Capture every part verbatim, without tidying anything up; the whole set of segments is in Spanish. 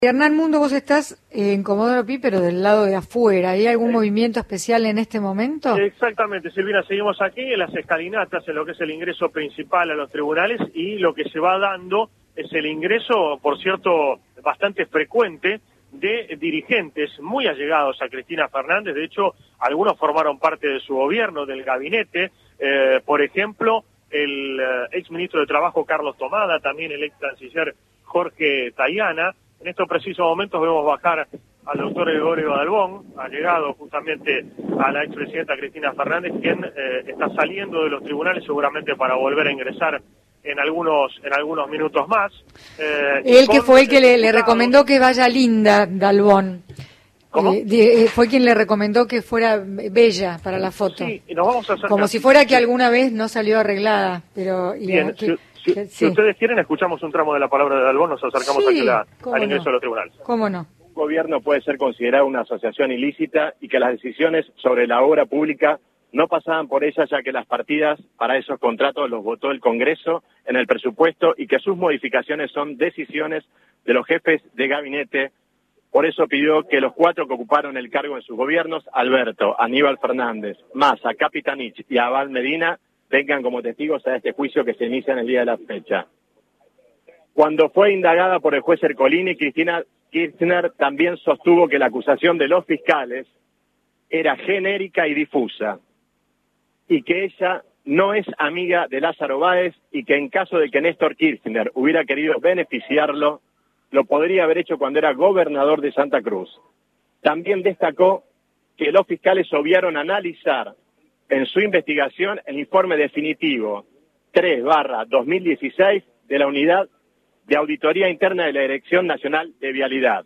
Hernán Mundo, vos estás en Comodoro Pi, pero del lado de afuera. ¿Hay algún sí. movimiento especial en este momento? Exactamente, Silvina, seguimos aquí en las escalinatas, en lo que es el ingreso principal a los tribunales, y lo que se va dando es el ingreso, por cierto, bastante frecuente, de dirigentes muy allegados a Cristina Fernández. De hecho, algunos formaron parte de su gobierno, del gabinete, eh, por ejemplo, el eh, ex ministro de Trabajo Carlos Tomada, también el ex canciller Jorge Tayana. En estos precisos momentos vemos bajar al doctor Gregorio Dalbón, allegado justamente a la expresidenta Cristina Fernández, quien eh, está saliendo de los tribunales seguramente para volver a ingresar en algunos en algunos minutos más. Eh, Él que fue el que le, le recomendó que vaya linda, Dalbón. ¿Cómo? Eh, de, fue quien le recomendó que fuera bella para la foto. Sí, y nos vamos a acercar. Como si fuera que alguna vez no salió arreglada, pero... Y Bien, que, si, que, si sí. ustedes quieren, escuchamos un tramo de la palabra de Dalbón, nos acercamos sí, aquí la, al ingreso no. a los tribunales. ¿Cómo no? Un gobierno puede ser considerado una asociación ilícita y que las decisiones sobre la obra pública no pasaban por ella, ya que las partidas para esos contratos los votó el Congreso en el presupuesto y que sus modificaciones son decisiones de los jefes de gabinete. Por eso pidió que los cuatro que ocuparon el cargo en sus gobiernos, Alberto, Aníbal Fernández, Massa, Capitanich y Abal Medina, vengan como testigos a este juicio que se inicia en el día de la fecha. Cuando fue indagada por el juez Ercolini, Cristina Kirchner también sostuvo que la acusación de los fiscales era genérica y difusa, y que ella no es amiga de Lázaro Báez y que en caso de que Néstor Kirchner hubiera querido beneficiarlo, lo podría haber hecho cuando era gobernador de Santa Cruz. También destacó que los fiscales obviaron analizar en su investigación el informe definitivo tres barra dos mil dieciséis de la Unidad de Auditoría Interna de la Dirección Nacional de Vialidad.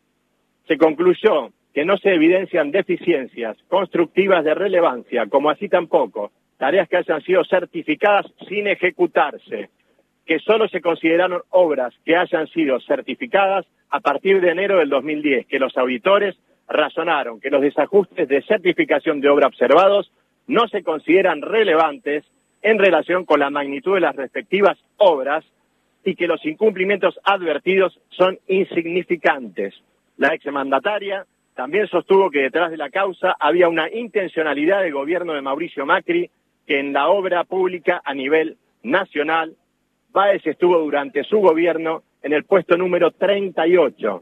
Se concluyó que no se evidencian deficiencias constructivas de relevancia, como así tampoco tareas que hayan sido certificadas sin ejecutarse, que solo se consideraron obras que hayan sido certificadas a partir de enero del dos mil diez, que los auditores razonaron que los desajustes de certificación de obra observados no se consideran relevantes en relación con la magnitud de las respectivas obras y que los incumplimientos advertidos son insignificantes. La exmandataria también sostuvo que detrás de la causa había una intencionalidad del gobierno de Mauricio Macri, que en la obra pública a nivel nacional, Báez estuvo durante su gobierno en el puesto número treinta y ocho.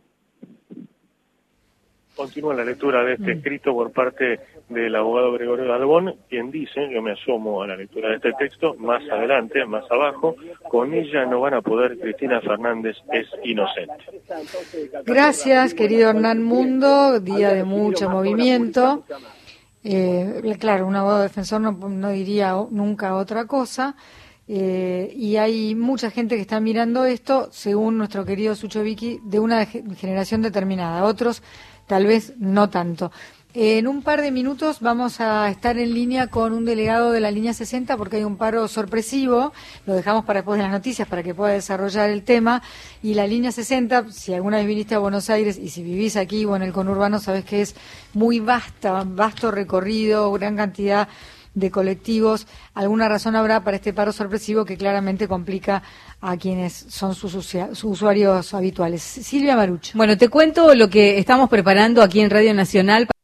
Continúa la lectura de este escrito por parte del abogado Gregorio Dalbón, quien dice, yo me asomo a la lectura de este texto, más adelante, más abajo, con ella no van a poder, Cristina Fernández es inocente. Gracias, querido Hernán Mundo, día de mucho movimiento. Eh, claro, un abogado defensor no, no diría nunca otra cosa. Eh, y hay mucha gente que está mirando esto, según nuestro querido Sucho Vicky, de una generación determinada. Otros tal vez no tanto. En un par de minutos vamos a estar en línea con un delegado de la línea sesenta porque hay un paro sorpresivo, lo dejamos para después de las noticias para que pueda desarrollar el tema, y la línea sesenta, si alguna vez viniste a Buenos Aires y si vivís aquí o en el conurbano, sabés que es muy vasta, vasto recorrido, gran cantidad de colectivos. Alguna razón habrá para este paro sorpresivo que claramente complica a quienes son sus, sus usuarios habituales. Silvia Marucho. Bueno, te cuento lo que estamos preparando aquí en Radio Nacional.